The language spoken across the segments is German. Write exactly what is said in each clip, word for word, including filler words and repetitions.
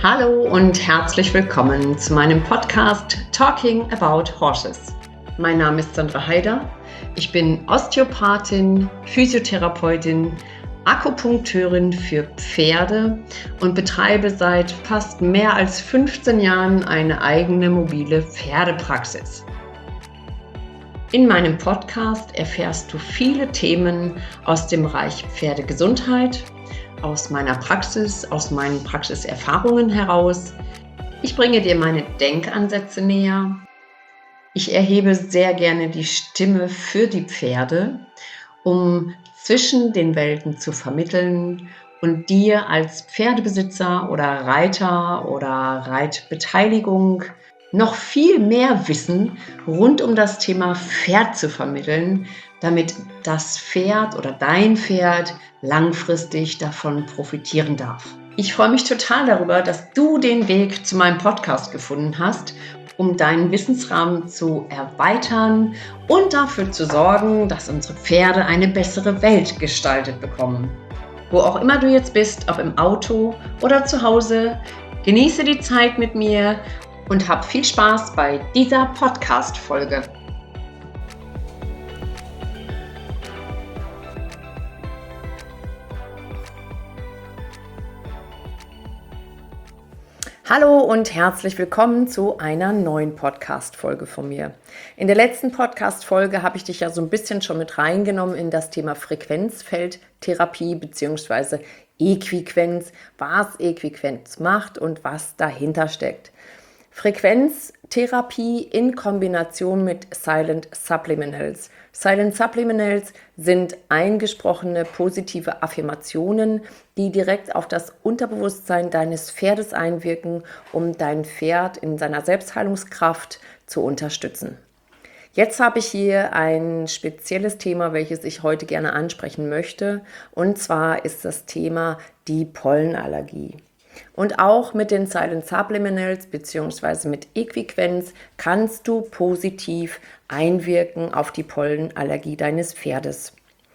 Hallo und herzlich willkommen zu meinem Podcast Talking About Horses. Mein Name ist Sandra Haider. Ich bin Osteopathin, Physiotherapeutin, Akupunkteurin für Pferde und betreibe seit fast mehr als fünfzehn Jahren eine eigene mobile Pferdepraxis. In meinem Podcast erfährst du viele Themen aus dem Bereich Pferdegesundheit, aus meiner Praxis, aus meinen Praxiserfahrungen heraus. Ich bringe dir meine Denkansätze näher. Ich erhebe sehr gerne die Stimme für die Pferde, um zwischen den Welten zu vermitteln und dir als Pferdebesitzer oder Reiter oder Reitbeteiligung noch viel mehr Wissen rund um das Thema Pferd zu vermitteln, damit das Pferd oder dein Pferd langfristig davon profitieren darf. Ich freue mich total darüber, dass du den Weg zu meinem Podcast gefunden hast, um deinen Wissensrahmen zu erweitern und dafür zu sorgen, dass unsere Pferde eine bessere Welt gestaltet bekommen. Wo auch immer du jetzt bist, ob im Auto oder zu Hause, genieße die Zeit mit mir und hab viel Spaß bei dieser Podcast-Folge. Hallo und herzlich willkommen zu einer neuen Podcast-Folge von mir. In der letzten Podcast-Folge habe ich dich ja so ein bisschen schon mit reingenommen in das Thema Frequenzfeldtherapie bzw. Equiquenz, was Equiquenz macht und was dahinter steckt. Frequenztherapie in Kombination mit Silent Subliminals. Silent Subliminals sind eingesprochene positive Affirmationen, die direkt auf das Unterbewusstsein deines Pferdes einwirken, um dein Pferd in seiner Selbstheilungskraft zu unterstützen. Jetzt habe ich hier ein spezielles Thema, welches ich heute gerne ansprechen möchte, und zwar ist das Thema die Pollenallergie. Und auch mit den Silent Subliminals bzw. mit Equiquenz kannst du positiv einwirken auf die Pollenallergie deines Pferdes.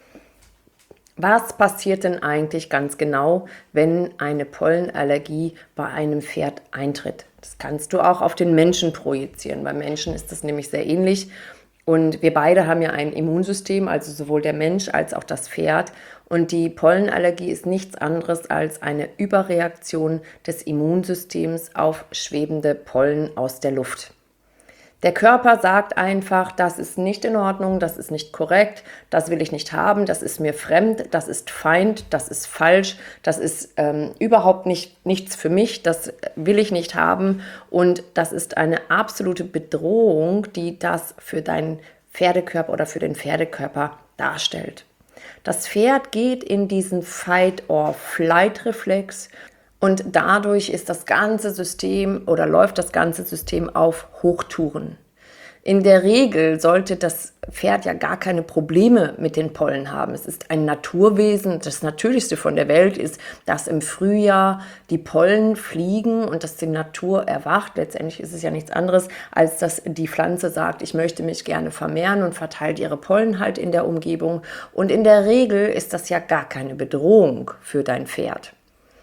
Was passiert denn eigentlich ganz genau, wenn eine Pollenallergie bei einem Pferd eintritt? Das kannst du auch auf den Menschen projizieren. Bei Menschen ist das nämlich sehr ähnlich. Und wir beide haben ja ein Immunsystem, also sowohl der Mensch als auch das Pferd. Und die Pollenallergie ist nichts anderes als eine Überreaktion des Immunsystems auf schwebende Pollen aus der Luft. Der Körper sagt einfach, das ist nicht in Ordnung, das ist nicht korrekt, das will ich nicht haben, das ist mir fremd, das ist Feind, das ist falsch, das ist ähm, überhaupt nicht, nichts für mich, das will ich nicht haben und das ist eine absolute Bedrohung, die das für deinen Pferdekörper oder für den Pferdekörper darstellt. Das Pferd geht in diesen Fight-or-Flight-Reflex und dadurch ist das ganze System oder läuft das ganze System auf Hochtouren. In der Regel sollte das Pferd ja gar keine Probleme mit den Pollen haben. Es ist ein Naturwesen. Das Natürlichste von der Welt ist, dass im Frühjahr die Pollen fliegen und dass die Natur erwacht. Letztendlich ist es ja nichts anderes, als dass die Pflanze sagt, ich möchte mich gerne vermehren und verteilt ihre Pollen halt in der Umgebung. Und in der Regel ist das ja gar keine Bedrohung für dein Pferd.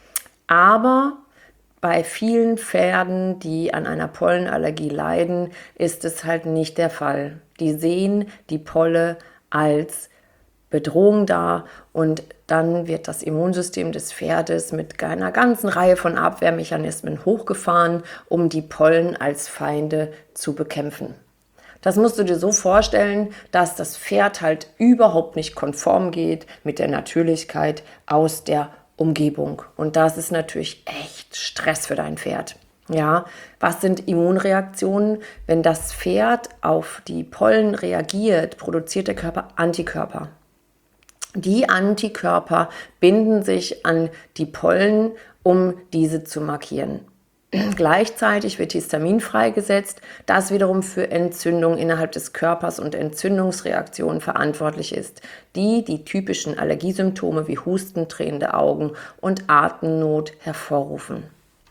Aber bei vielen Pferden, die an einer Pollenallergie leiden, ist es halt nicht der Fall. Die sehen die Polle als Bedrohung dar und dann wird das Immunsystem des Pferdes mit einer ganzen Reihe von Abwehrmechanismen hochgefahren, um die Pollen als Feinde zu bekämpfen. Das musst du dir so vorstellen, dass das Pferd halt überhaupt nicht konform geht mit der Natürlichkeit aus der Umgebung. Und das ist natürlich echt Stress für dein Pferd. Ja, was sind Immunreaktionen? Wenn das Pferd auf die Pollen reagiert, produziert der Körper Antikörper. Die Antikörper binden sich an die Pollen, um diese zu markieren. Gleichzeitig wird Histamin freigesetzt, das wiederum für Entzündung innerhalb des Körpers und Entzündungsreaktionen verantwortlich ist, die die typischen Allergiesymptome wie Husten, tränende Augen und Atemnot hervorrufen.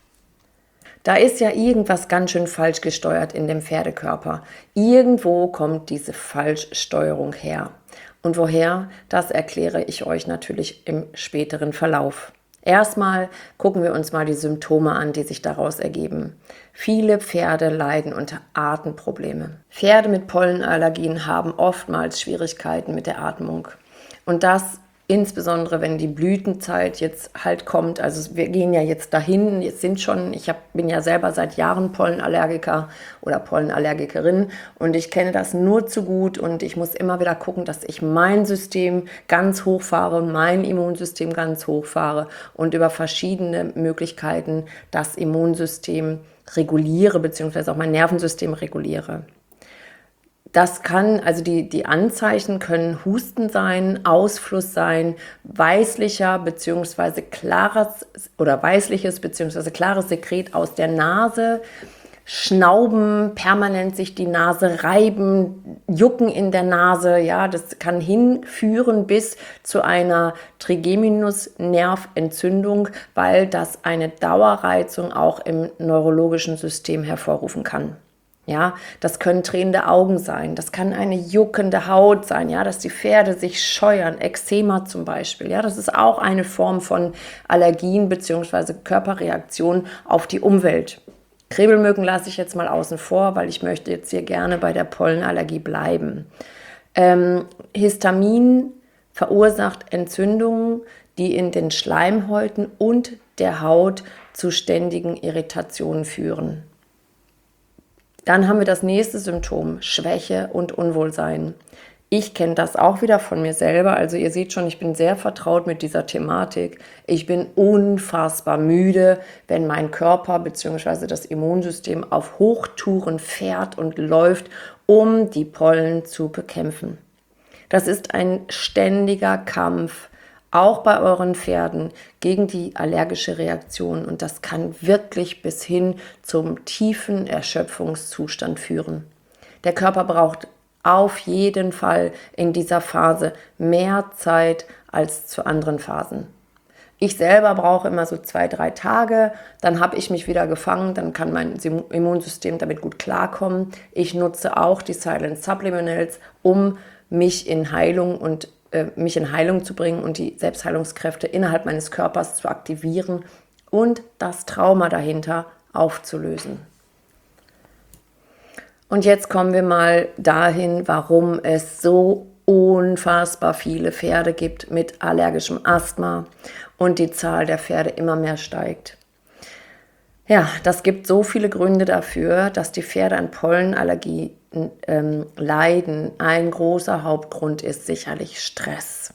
Da ist ja irgendwas ganz schön falsch gesteuert in dem Pferdekörper. Irgendwo kommt diese Falschsteuerung her. Und woher, das erkläre ich euch natürlich im späteren Verlauf. Erstmal gucken wir uns mal die Symptome an, die sich daraus ergeben. Viele Pferde leiden unter Atemprobleme. Pferde mit Pollenallergien haben oftmals Schwierigkeiten mit der Atmung. Und das insbesondere, wenn die Blütenzeit jetzt halt kommt. Also wir gehen ja jetzt dahin, jetzt sind schon, ich hab, bin ja selber seit Jahren Pollenallergiker oder Pollenallergikerin und ich kenne das nur zu gut und ich muss immer wieder gucken, dass ich mein System ganz hochfahre, mein Immunsystem ganz hochfahre und über verschiedene Möglichkeiten das Immunsystem reguliere, beziehungsweise auch mein Nervensystem reguliere. Das kann, also die, die Anzeichen können Husten sein, Ausfluss sein, weißlicher bzw. klares oder weißliches bzw. klares Sekret aus der Nase, Schnauben, permanent sich die Nase reiben, Jucken in der Nase, ja, das kann hinführen bis zu einer Trigeminusnerventzündung, weil das eine Dauerreizung auch im neurologischen System hervorrufen kann. Ja, das können tränende Augen sein, das kann eine juckende Haut sein, ja, dass die Pferde sich scheuern, Ekzema zum Beispiel, ja, das ist auch eine Form von Allergien bzw. Körperreaktion auf die Umwelt. Krebelmücken lasse ich jetzt mal außen vor, weil ich möchte jetzt hier gerne bei der Pollenallergie bleiben. Ähm, Histamin verursacht Entzündungen, die in den Schleimhäuten und der Haut zu ständigen Irritationen führen. Dann haben wir das nächste Symptom, Schwäche und Unwohlsein. Ich kenne das auch wieder von mir selber, also ihr seht schon, ich bin sehr vertraut mit dieser Thematik. Ich bin unfassbar müde, wenn mein Körper bzw. das Immunsystem auf Hochtouren fährt und läuft, um die Pollen zu bekämpfen. Das ist ein ständiger Kampf, auch bei euren Pferden, gegen die allergische Reaktion. Und das kann wirklich bis hin zum tiefen Erschöpfungszustand führen. Der Körper braucht auf jeden Fall in dieser Phase mehr Zeit als zu anderen Phasen. Ich selber brauche immer so zwei, drei Tage, dann habe ich mich wieder gefangen, dann kann mein Immunsystem damit gut klarkommen. Ich nutze auch die Silent Supplementals, um mich in Heilung und mich in Heilung zu bringen und die Selbstheilungskräfte innerhalb meines Körpers zu aktivieren und das Trauma dahinter aufzulösen. Und jetzt kommen wir mal dahin, warum es so unfassbar viele Pferde gibt mit allergischem Asthma und die Zahl der Pferde immer mehr steigt. Ja, das gibt so viele Gründe dafür, dass die Pferde an Pollenallergie ähm, leiden. Ein großer Hauptgrund ist sicherlich Stress.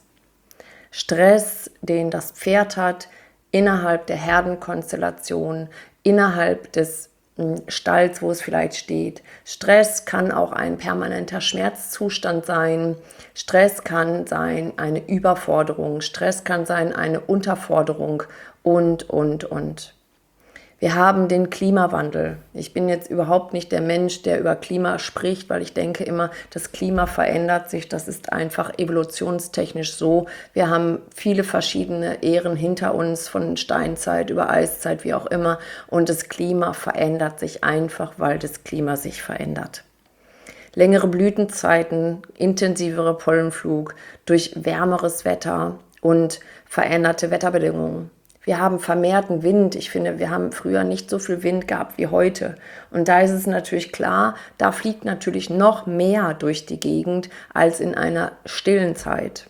Stress, den das Pferd hat, innerhalb der Herdenkonstellation, innerhalb des ähm, Stalls, wo es vielleicht steht. Stress kann auch ein permanenter Schmerzzustand sein. Stress kann sein eine Überforderung. Stress kann sein eine Unterforderung und, und, und. Wir haben den Klimawandel. Ich bin jetzt überhaupt nicht der Mensch, der über Klima spricht, weil ich denke immer, das Klima verändert sich. Das ist einfach evolutionstechnisch so. Wir haben viele verschiedene Ähren hinter uns, von Steinzeit über Eiszeit, wie auch immer. Und das Klima verändert sich einfach, weil das Klima sich verändert. Längere Blütenzeiten, intensivere Pollenflug durch wärmeres Wetter und veränderte Wetterbedingungen. Wir haben vermehrten Wind. Ich finde, wir haben früher nicht so viel Wind gehabt wie heute. Und da ist es natürlich klar, da fliegt natürlich noch mehr durch die Gegend als in einer stillen Zeit.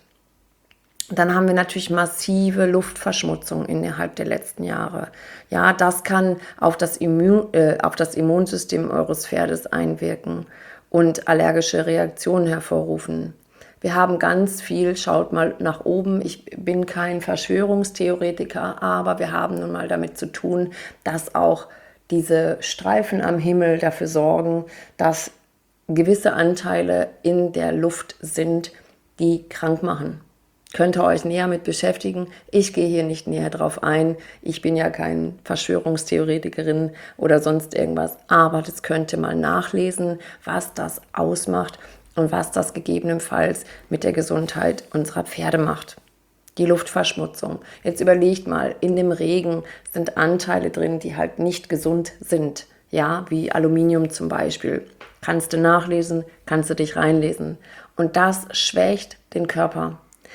Dann haben wir natürlich massive Luftverschmutzung innerhalb der letzten Jahre. Ja, das kann auf das Immun, äh, auf das Immunsystem eures Pferdes einwirken und allergische Reaktionen hervorrufen. Wir haben ganz viel, schaut mal nach oben, ich bin kein Verschwörungstheoretiker, aber wir haben nun mal damit zu tun, dass auch diese Streifen am Himmel dafür sorgen, dass gewisse Anteile in der Luft sind, die krank machen. Könnt ihr euch näher mit beschäftigen? Ich gehe hier nicht näher drauf ein. Ich bin ja kein Verschwörungstheoretikerin oder sonst irgendwas, aber das könnt ihr mal nachlesen, was das ausmacht und was das gegebenenfalls mit der Gesundheit unserer Pferde macht. Die Luftverschmutzung. Jetzt überlegt mal, in dem Regen sind Anteile drin, die halt nicht gesund sind. Ja, wie Aluminium zum Beispiel. Kannst du nachlesen, kannst du dich reinlesen. Und das schwächt den Körper.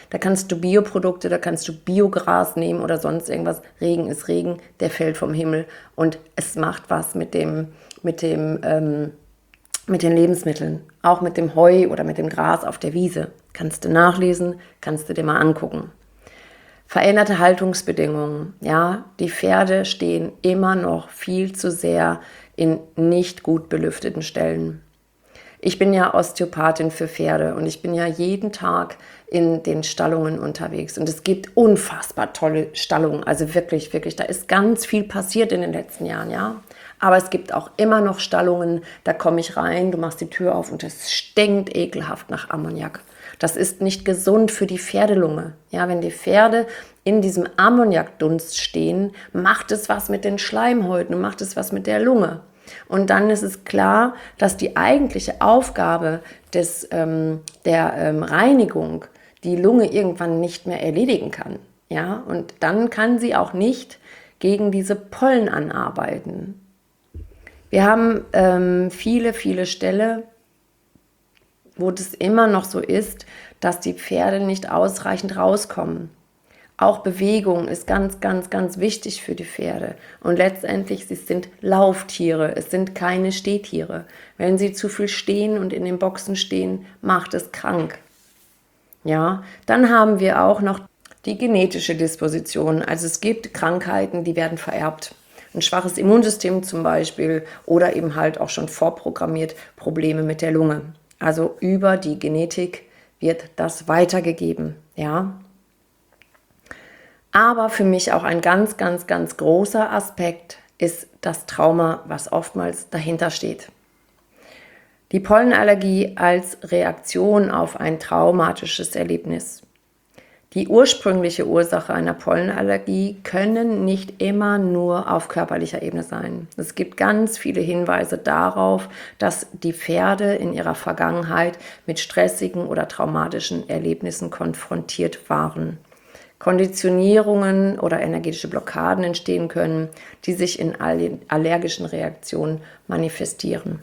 Da kannst du Bioprodukte, da kannst du Biogras nehmen oder sonst irgendwas. Regen ist Regen, der fällt vom Himmel und es macht was mit dem, mit dem, ähm, mit den Lebensmitteln, auch mit dem Heu oder mit dem Gras auf der Wiese. Kannst du nachlesen, kannst du dir mal angucken. Veränderte Haltungsbedingungen, ja, die Pferde stehen immer noch viel zu sehr in nicht gut belüfteten Stellen. Ich bin ja Osteopathin für Pferde und ich bin ja jeden Tag in den Stallungen unterwegs und es gibt unfassbar tolle Stallungen, also wirklich, wirklich, da ist ganz viel passiert in den letzten Jahren, ja. Aber es gibt auch immer noch Stallungen, da komme ich rein, du machst die Tür auf und es stinkt ekelhaft nach Ammoniak. Das ist nicht gesund für die Pferdelunge. Ja, wenn die Pferde in diesem Ammoniakdunst stehen, macht es was mit den Schleimhäuten und macht es was mit der Lunge. Und dann ist es klar, dass die eigentliche Aufgabe des, ähm, der ähm, Reinigung die Lunge irgendwann nicht mehr erledigen kann. Ja? Und dann kann sie auch nicht gegen diese Pollen anarbeiten. Wir haben ähm, viele, viele Ställe, wo das immer noch so ist, dass die Pferde nicht ausreichend rauskommen. Auch Bewegung ist ganz, ganz, ganz wichtig für die Pferde. Und letztendlich, sie sind Lauftiere, es sind keine Stehtiere. Wenn sie zu viel stehen und in den Boxen stehen, macht es krank. Ja, dann haben wir auch noch die genetische Disposition. Also es gibt Krankheiten, die werden vererbt. Ein schwaches Immunsystem zum Beispiel oder eben halt auch schon vorprogrammiert Probleme mit der Lunge. Also über die Genetik wird das weitergegeben, ja. Aber für mich auch ein ganz, ganz, ganz großer Aspekt ist das Trauma, was oftmals dahinter steht. Die Pollenallergie als Reaktion auf ein traumatisches Erlebnis. Die ursprüngliche Ursache einer Pollenallergie können nicht immer nur auf körperlicher Ebene sein. Es gibt ganz viele Hinweise darauf, dass die Pferde in ihrer Vergangenheit mit stressigen oder traumatischen Erlebnissen konfrontiert waren. Konditionierungen oder energetische Blockaden entstehen können, die sich in allergischen Reaktionen manifestieren.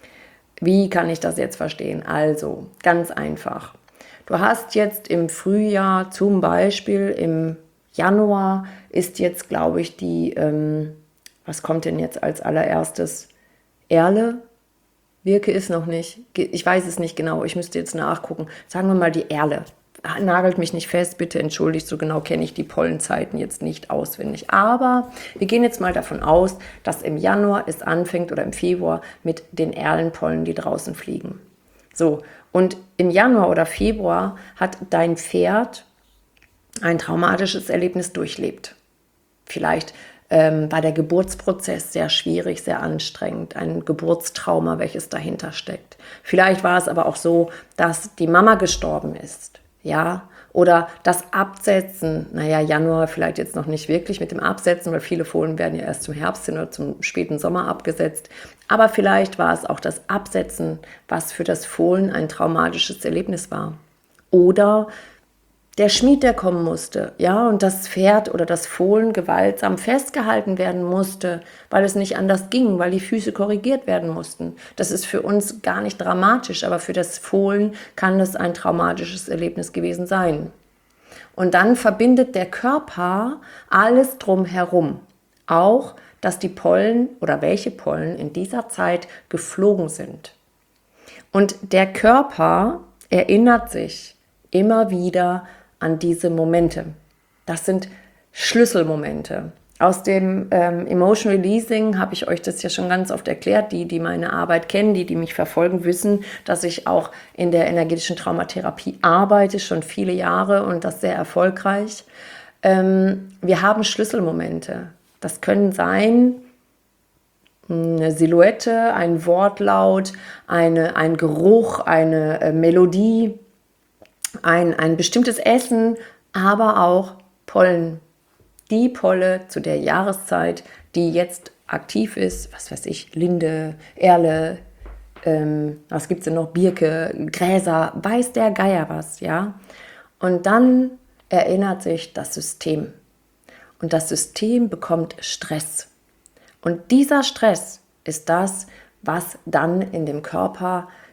Wie kann ich das jetzt verstehen? Also, ganz einfach. Du hast jetzt im Frühjahr, zum Beispiel im Januar, ist jetzt, glaube ich, die, ähm, was kommt denn jetzt als allererstes? Erle? Birke ist noch nicht. Ich weiß es nicht genau, ich müsste jetzt nachgucken. Sagen wir mal die Erle. Nagelt mich nicht fest, bitte entschuldigt, so genau kenne ich die Pollenzeiten jetzt nicht auswendig. Aber wir gehen jetzt mal davon aus, dass im Januar es anfängt oder im Februar mit den Erlenpollen, die draußen fliegen. So, und im Januar oder Februar hat dein Pferd ein traumatisches Erlebnis durchlebt. Vielleicht ähm, war der Geburtsprozess sehr schwierig, sehr anstrengend, ein Geburtstrauma, welches dahinter steckt. Vielleicht war es aber auch so, dass die Mama gestorben ist. Ja, oder das Absetzen, naja, Januar vielleicht jetzt noch nicht wirklich mit dem Absetzen, weil viele Fohlen werden ja erst zum Herbst hin oder zum späten Sommer abgesetzt. Aber vielleicht war es auch das Absetzen, was für das Fohlen ein traumatisches Erlebnis war. Oder der Schmied, der kommen musste, ja, und das Pferd oder das Fohlen gewaltsam festgehalten werden musste, weil es nicht anders ging, weil die Füße korrigiert werden mussten. Das ist für uns gar nicht dramatisch, aber für das Fohlen kann es ein traumatisches Erlebnis gewesen sein. Und dann verbindet der Körper alles drumherum, auch, dass die Pollen oder welche Pollen in dieser Zeit geflogen sind. Und der Körper erinnert sich immer wieder an diese Momente. Das sind Schlüsselmomente. Aus dem ähm, Emotion Releasing habe ich euch das ja schon ganz oft erklärt. Die, die meine Arbeit kennen, die, die mich verfolgen, wissen, dass ich auch in der energetischen Traumatherapie arbeite, schon viele Jahre und das sehr erfolgreich. Ähm, wir haben Schlüsselmomente. Das können sein eine Silhouette, ein Wortlaut, eine, ein Geruch, eine äh, Melodie, Ein, ein bestimmtes Essen, aber auch Pollen. Die Polle zu der Jahreszeit, die jetzt aktiv ist, was weiß ich, Linde, Erle, ähm, was gibt es denn noch, Birke, Gräser, weiß der Geier was, ja. Und dann erinnert sich das System. Und das System bekommt Stress. Und dieser Stress ist das, was dann in dem Körper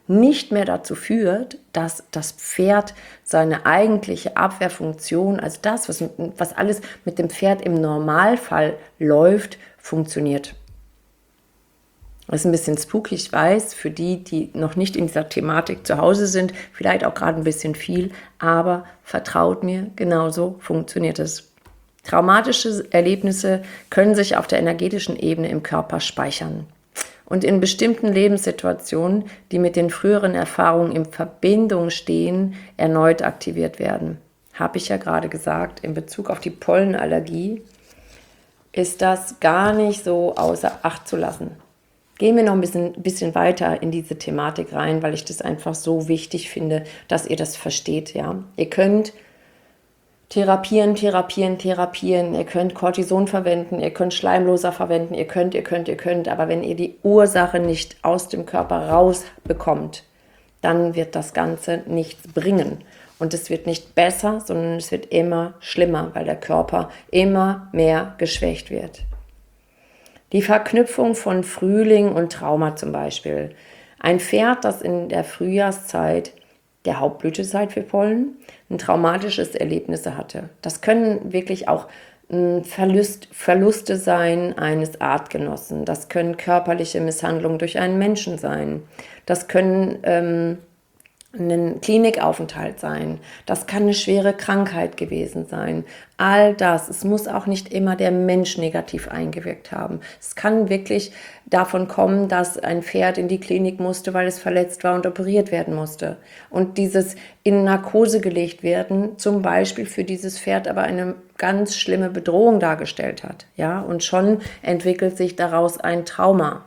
nicht mehr dazu führt, dass das Pferd seine eigentliche Abwehrfunktion, also das, was, was alles mit dem Pferd im Normalfall läuft, funktioniert. Das ist ein bisschen spooky, ich weiß, für die, die noch nicht in dieser Thematik zu Hause sind, vielleicht auch gerade ein bisschen viel, aber vertraut mir, genauso funktioniert es. Traumatische Erlebnisse können sich auf der energetischen Ebene im Körper speichern und in bestimmten Lebenssituationen, die mit den früheren Erfahrungen in Verbindung stehen, erneut aktiviert werden. Habe ich ja gerade gesagt, in Bezug auf die Pollenallergie ist das gar nicht so außer Acht zu lassen. Gehen wir noch ein bisschen, bisschen weiter in diese Thematik rein, weil ich das einfach so wichtig finde, dass ihr das versteht. Ja? Ihr könnt therapieren, therapieren, therapieren, ihr könnt Cortison verwenden, ihr könnt Schleimloser verwenden, ihr könnt, ihr könnt, ihr könnt, aber wenn ihr die Ursache nicht aus dem Körper rausbekommt, dann wird das Ganze nichts bringen. Und es wird nicht besser, sondern es wird immer schlimmer, weil der Körper immer mehr geschwächt wird. Die Verknüpfung von Frühling und Trauma zum Beispiel. Ein Pferd, das in der Frühjahrszeit, der Hauptblütezeit für Pollen, ein traumatisches Erlebnis hatte. Das können wirklich auch Verlust, Verluste sein eines Artgenossen. Das können körperliche Misshandlungen durch einen Menschen sein. Das können ähm, ein Klinikaufenthalt sein. Das kann eine schwere Krankheit gewesen sein. All das, es muss auch nicht immer der Mensch negativ eingewirkt haben. Es kann wirklich davon kommen, dass ein Pferd in die Klinik musste, weil es verletzt war und operiert werden musste. Und dieses in Narkose gelegt werden, zum Beispiel für dieses Pferd aber eine ganz schlimme Bedrohung dargestellt hat. Ja? Und schon entwickelt sich daraus ein Trauma.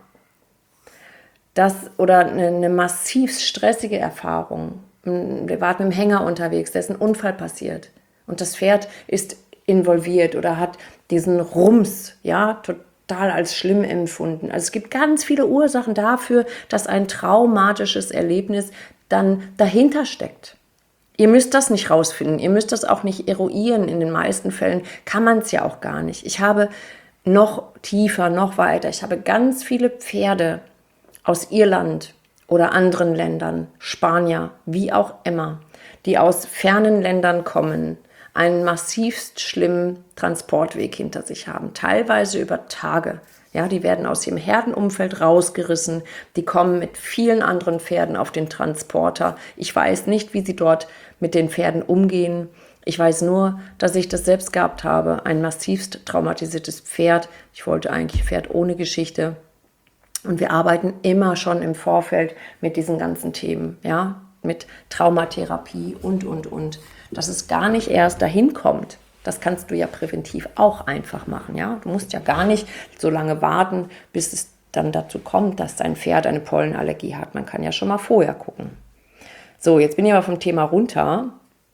Das, oder eine, eine massiv stressige Erfahrung. Wir waren im Hänger unterwegs, da ist ein Unfall passiert und das Pferd ist involviert oder hat diesen Rums, ja, total als schlimm empfunden. Also es gibt ganz viele Ursachen dafür, dass ein traumatisches Erlebnis dann dahinter steckt. Ihr müsst das nicht rausfinden, ihr müsst das auch nicht eruieren. In den meisten Fällen kann man es ja auch gar nicht. Ich habe noch tiefer, noch weiter, ich habe ganz viele Pferde aus Irland oder anderen Ländern, Spanier, wie auch immer, die aus fernen Ländern kommen, einen massivst schlimmen Transportweg hinter sich haben, teilweise über Tage. Ja, die werden aus ihrem Herdenumfeld rausgerissen, die kommen mit vielen anderen Pferden auf den Transporter. Ich weiß nicht, wie sie dort mit den Pferden umgehen. Ich weiß nur, dass ich das selbst gehabt habe, ein massivst traumatisiertes Pferd. Ich wollte eigentlich Pferd ohne Geschichte. Und wir arbeiten immer schon im Vorfeld mit diesen ganzen Themen, ja, mit Traumatherapie und, und, und. Dass es gar nicht erst dahin kommt, das kannst du ja präventiv auch einfach machen, ja. Du musst ja gar nicht so lange warten, bis es dann dazu kommt, dass dein Pferd eine Pollenallergie hat. Man kann ja schon mal vorher gucken. So, jetzt bin ich aber vom Thema runter.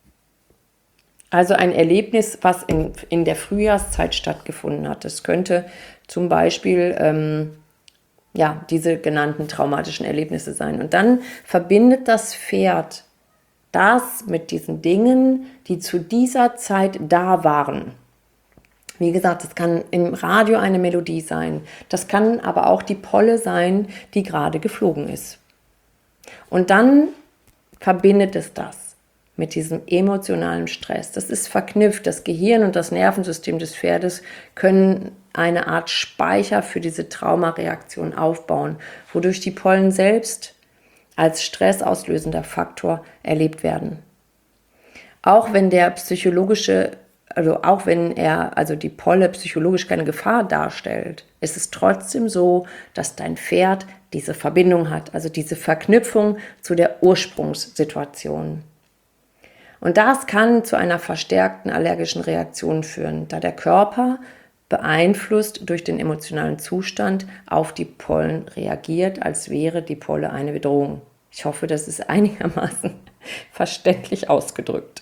Also ein Erlebnis, was in, in der Frühjahrszeit stattgefunden hat. Das könnte zum Beispiel ähm, ja, diese genannten traumatischen Erlebnisse sein. Und dann verbindet das Pferd das mit diesen Dingen, die zu dieser Zeit da waren. Wie gesagt, das kann im Radio eine Melodie sein. Das kann aber auch die Polle sein, die gerade geflogen ist. Und dann verbindet es das mit diesem emotionalen Stress. Das ist verknüpft. Das Gehirn und das Nervensystem des Pferdes können eine Art Speicher für diese Traumareaktion aufbauen, wodurch die Pollen selbst als stressauslösender Faktor erlebt werden. Auch wenn der psychologische, also auch wenn er, also die Polle psychologisch keine Gefahr darstellt, ist es trotzdem so, dass dein Pferd diese Verbindung hat, also diese Verknüpfung zu der Ursprungssituation. Und das kann zu einer verstärkten allergischen Reaktion führen, da der Körper beeinflusst durch den emotionalen Zustand auf die Pollen reagiert, als wäre die Polle eine Bedrohung. Ich hoffe, das ist einigermaßen verständlich ausgedrückt.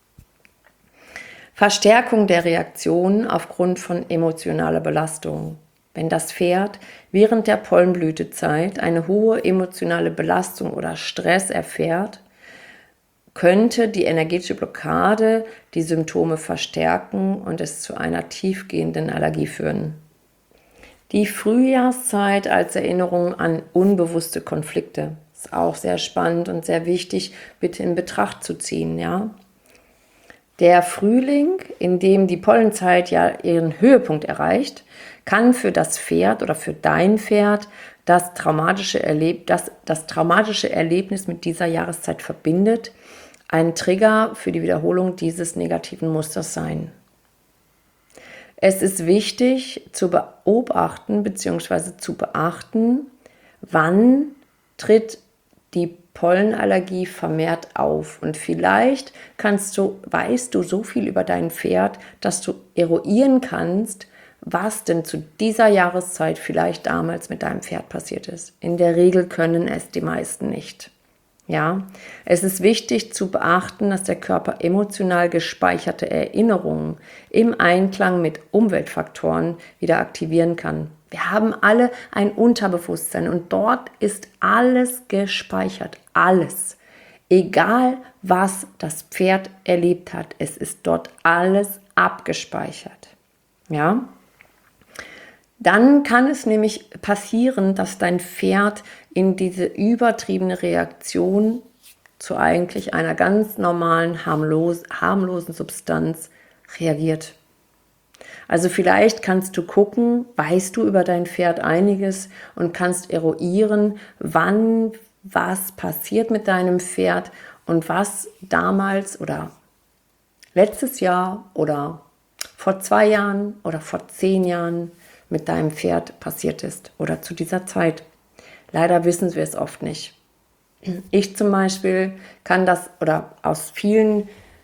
Verstärkung der Reaktion aufgrund von emotionaler Belastung. Wenn das Pferd während der Pollenblütezeit eine hohe emotionale Belastung oder Stress erfährt, könnte die energetische Blockade die Symptome verstärken und es zu einer tiefgehenden Allergie führen. Die Frühjahrszeit als Erinnerung an unbewusste Konflikte. Ist auch sehr spannend und sehr wichtig, bitte in Betracht zu ziehen, ja. Der Frühling, in dem die Pollenzeit ja ihren Höhepunkt erreicht, kann für das Pferd oder für dein Pferd das traumatische, Erleb das, das traumatische Erlebnis mit dieser Jahreszeit verbindet, ein Trigger für die Wiederholung dieses negativen Musters sein. Es ist wichtig zu beobachten bzw. zu beachten, wann tritt die Pollenallergie vermehrt auf. Und vielleicht kannst du, weißt du so viel über dein Pferd, dass du eruieren kannst, was denn zu dieser Jahreszeit vielleicht damals mit deinem Pferd passiert ist. In der Regel können es die meisten nicht. Ja, es ist wichtig zu beachten, dass der Körper emotional gespeicherte Erinnerungen im Einklang mit Umweltfaktoren wieder aktivieren kann. Wir haben alle ein Unterbewusstsein und dort ist alles gespeichert, alles. Egal, was das Pferd erlebt hat, es ist dort alles abgespeichert. Ja? Dann kann es nämlich passieren, dass dein Pferd in diese übertriebene Reaktion zu eigentlich einer ganz normalen, harmlos, harmlosen Substanz reagiert. Also vielleicht kannst du gucken, weißt du über dein Pferd einiges und kannst eruieren, wann was passiert mit deinem Pferd und was damals oder letztes Jahr oder vor zwei Jahren oder vor zehn Jahren mit deinem Pferd passiert ist oder zu dieser Zeit. Leider wissen wir es oft nicht. Ich zum Beispiel kann das oder aus vielen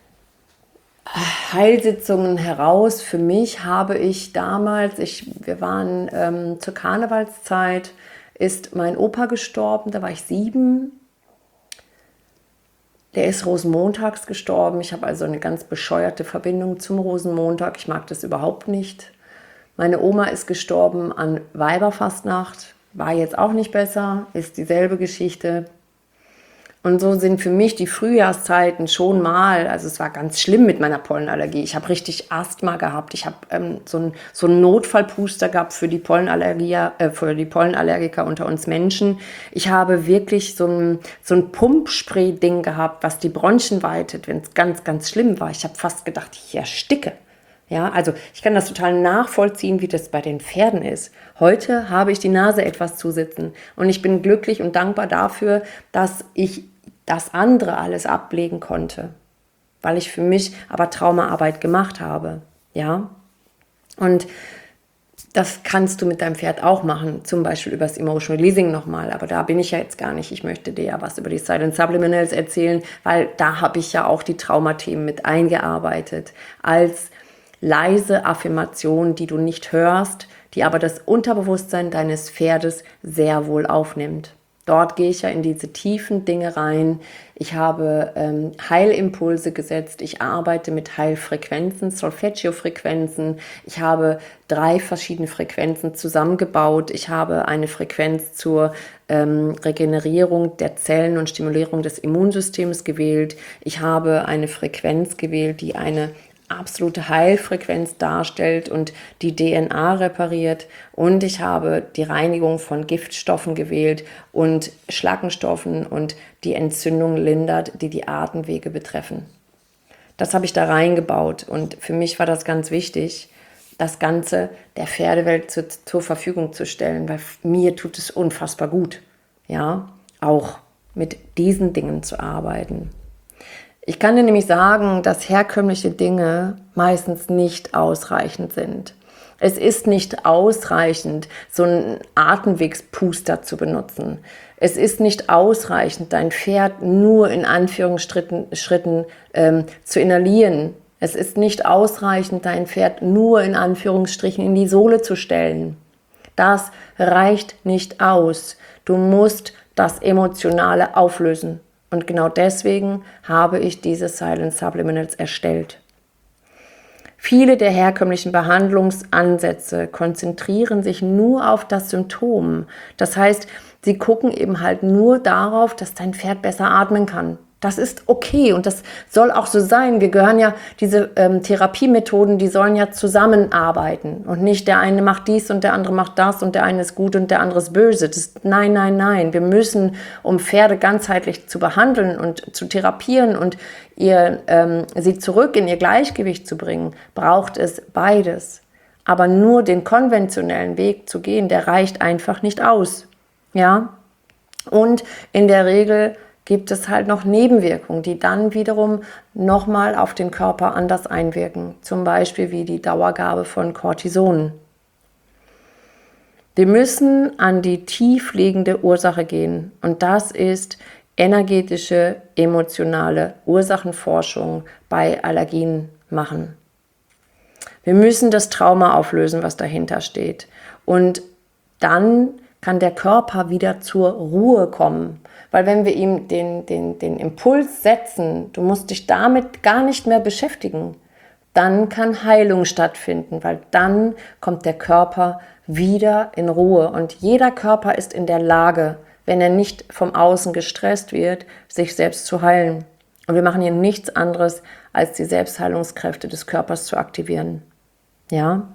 Heilsitzungen heraus, für mich habe ich damals, ich, wir waren ähm, zur Karnevalszeit, ist mein Opa gestorben, da war ich sieben. Der ist Rosenmontags gestorben. Ich habe also eine ganz bescheuerte Verbindung zum Rosenmontag. Ich mag das überhaupt nicht. Meine Oma ist gestorben an Weiberfastnacht, war jetzt auch nicht besser, ist dieselbe Geschichte. Und so sind für mich die Frühjahrszeiten schon mal, also es war ganz schlimm mit meiner Pollenallergie. Ich habe richtig Asthma gehabt. Ich habe ähm, so einen so einen Notfallpuster gehabt für die Pollenallergie, äh, für die Pollenallergiker unter uns Menschen. Ich habe wirklich so ein, so ein Pumpspray-Ding gehabt, was die Bronchien weitet, wenn es ganz, ganz schlimm war. Ich habe fast gedacht, ich ersticke. Ja, also ich kann das total nachvollziehen, wie das bei den Pferden ist. Heute habe ich die Nase etwas zusitzen und ich bin glücklich und dankbar dafür, dass ich das andere alles ablegen konnte, weil ich für mich aber Traumaarbeit gemacht habe. Ja, und das kannst du mit deinem Pferd auch machen, zum Beispiel über das Emotional Releasing nochmal, aber da bin ich ja jetzt gar nicht. Ich möchte dir ja was über die Silent Subliminals erzählen, weil da habe ich ja auch die Traumathemen mit eingearbeitet, als leise Affirmation, die du nicht hörst, die aber das Unterbewusstsein deines Pferdes sehr wohl aufnimmt. Dort gehe ich ja in diese tiefen Dinge rein. Ich habe ähm, Heilimpulse gesetzt. Ich arbeite mit Heilfrequenzen, Solfeggio-Frequenzen. Ich habe drei verschiedene Frequenzen zusammengebaut. Ich habe eine Frequenz zur ähm, Regenerierung der Zellen und Stimulierung des Immunsystems gewählt. Ich habe eine Frequenz gewählt, die eine absolute Heilfrequenz darstellt und die D N A repariert, und ich habe die Reinigung von Giftstoffen gewählt und Schlackenstoffen und die Entzündung lindert, die die Atemwege betreffen. Das habe ich da reingebaut und für mich war das ganz wichtig, das Ganze der Pferdewelt zu, zur Verfügung zu stellen, weil mir tut es unfassbar gut, ja, auch mit diesen Dingen zu arbeiten. Ich kann dir nämlich sagen, dass herkömmliche Dinge meistens nicht ausreichend sind. Es ist nicht ausreichend, so einen Atemwegspuster zu benutzen. Es ist nicht ausreichend, dein Pferd nur in Anführungsschritten Schritten, ähm, zu inhalieren. Es ist nicht ausreichend, dein Pferd nur in Anführungsstrichen in die Sohle zu stellen. Das reicht nicht aus. Du musst das Emotionale auflösen. Und genau deswegen habe ich diese Silent Subliminals erstellt. Viele der herkömmlichen Behandlungsansätze konzentrieren sich nur auf das Symptom. Das heißt, sie gucken eben halt nur darauf, dass dein Pferd besser atmen kann. Das ist okay und das soll auch so sein. Wir gehören ja, diese ähm, Therapiemethoden, die sollen ja zusammenarbeiten und nicht der eine macht dies und der andere macht das und der eine ist gut und der andere ist böse. Das, nein, nein, nein. Wir müssen, um Pferde ganzheitlich zu behandeln und zu therapieren und ihr, ähm, sie zurück in ihr Gleichgewicht zu bringen, braucht es beides. Aber nur den konventionellen Weg zu gehen, der reicht einfach nicht aus. Ja? Und in der Regel gibt es halt noch Nebenwirkungen, die dann wiederum nochmal auf den Körper anders einwirken. Zum Beispiel wie die Dauergabe von Cortison. Wir müssen an die tiefliegende Ursache gehen. Und das ist energetische, emotionale Ursachenforschung bei Allergien machen. Wir müssen das Trauma auflösen, was dahinter steht. Und dann kann der Körper wieder zur Ruhe kommen. Weil wenn wir ihm den, den, den Impuls setzen, du musst dich damit gar nicht mehr beschäftigen, dann kann Heilung stattfinden, weil dann kommt der Körper wieder in Ruhe. Und jeder Körper ist in der Lage, wenn er nicht vom Außen gestresst wird, sich selbst zu heilen. Und wir machen hier nichts anderes, als die Selbstheilungskräfte des Körpers zu aktivieren. Ja?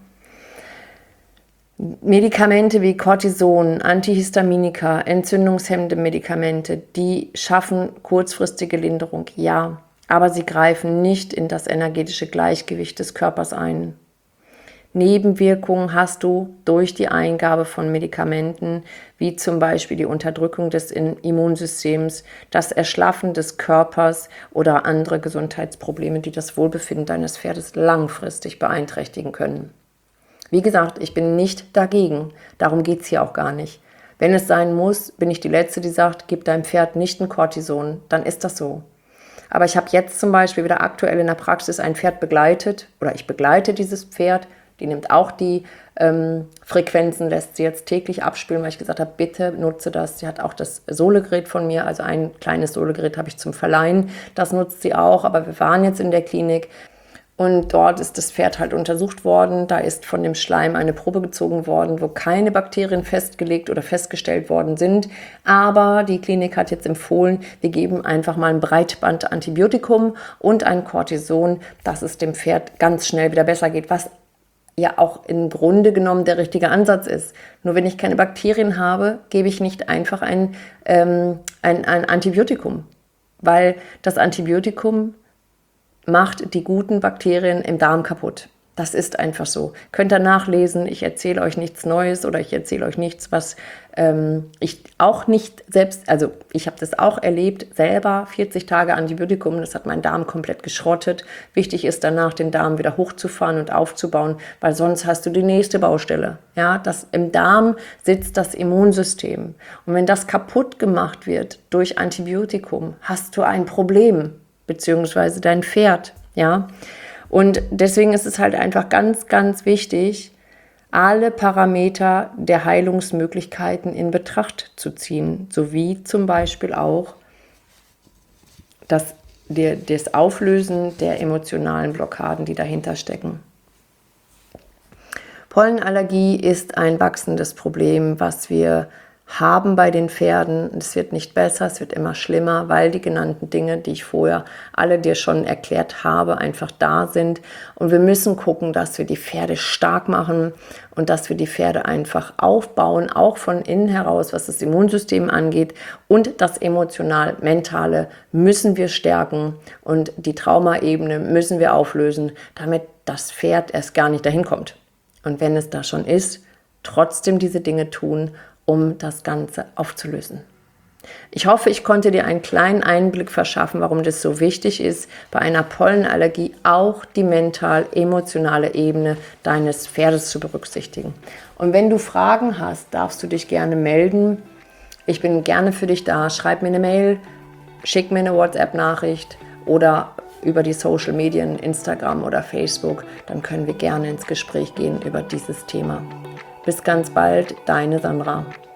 Medikamente wie Cortison, Antihistaminika, entzündungshemmende Medikamente, die schaffen kurzfristige Linderung, ja, aber sie greifen nicht in das energetische Gleichgewicht des Körpers ein. Nebenwirkungen hast du durch die Eingabe von Medikamenten, wie zum Beispiel die Unterdrückung des Immunsystems, das Erschlaffen des Körpers oder andere Gesundheitsprobleme, die das Wohlbefinden deines Pferdes langfristig beeinträchtigen können. Wie gesagt, ich bin nicht dagegen, darum geht es hier auch gar nicht. Wenn es sein muss, bin ich die Letzte, die sagt, gib deinem Pferd nicht ein Cortison, dann ist das so. Aber ich habe jetzt zum Beispiel wieder aktuell in der Praxis ein Pferd begleitet, oder ich begleite dieses Pferd, die nimmt auch die ähm, Frequenzen, lässt sie jetzt täglich abspielen, weil ich gesagt habe, bitte nutze das. Sie hat auch das Solegerät von mir, also ein kleines Solegerät habe ich zum Verleihen, das nutzt sie auch, aber wir waren jetzt in der Klinik. Und dort ist das Pferd halt untersucht worden. Da ist von dem Schleim eine Probe gezogen worden, wo keine Bakterien festgelegt oder festgestellt worden sind. Aber die Klinik hat jetzt empfohlen, wir geben einfach mal ein Breitband-Antibiotikum und ein Cortison, dass es dem Pferd ganz schnell wieder besser geht, was ja auch im Grunde genommen der richtige Ansatz ist. Nur wenn ich keine Bakterien habe, gebe ich nicht einfach ein, ähm, ein, ein Antibiotikum, weil das Antibiotikum macht die guten Bakterien im Darm kaputt. Das ist einfach so. Könnt ihr nachlesen, ich erzähle euch nichts Neues oder ich erzähle euch nichts, was ähm, ich auch nicht selbst, also ich habe das auch erlebt, selber vierzig Tage Antibiotikum, das hat meinen Darm komplett geschrottet. Wichtig ist danach, den Darm wieder hochzufahren und aufzubauen, weil sonst hast du die nächste Baustelle. Ja, das, im Darm sitzt das Immunsystem. Und wenn das kaputt gemacht wird durch Antibiotikum, hast du ein Problem, beziehungsweise dein Pferd, ja. Und deswegen ist es halt einfach ganz, ganz wichtig, alle Parameter der Heilungsmöglichkeiten in Betracht zu ziehen, sowie zum Beispiel auch das, der, das Auflösen der emotionalen Blockaden, die dahinter stecken. Pollenallergie ist ein wachsendes Problem, was wir haben bei den Pferden. Es wird nicht besser, es wird immer schlimmer, weil die genannten Dinge, die ich vorher alle dir schon erklärt habe, einfach da sind. Und wir müssen gucken, dass wir die Pferde stark machen und dass wir die Pferde einfach aufbauen, auch von innen heraus, was das Immunsystem angeht. Und das Emotional-Mentale müssen wir stärken und die Traumaebene müssen wir auflösen, damit das Pferd erst gar nicht dahin kommt. Und wenn es da schon ist, trotzdem diese Dinge tun, um das Ganze aufzulösen. Ich hoffe, ich konnte dir einen kleinen Einblick verschaffen, warum das so wichtig ist, bei einer Pollenallergie auch die mental-emotionale Ebene deines Pferdes zu berücksichtigen. Und wenn du Fragen hast, darfst du dich gerne melden. Ich bin gerne für dich da. Schreib mir eine Mail, schick mir eine WhatsApp-Nachricht oder über die Social Medien, Instagram oder Facebook. Dann können wir gerne ins Gespräch gehen über dieses Thema. Bis ganz bald, deine Sandra.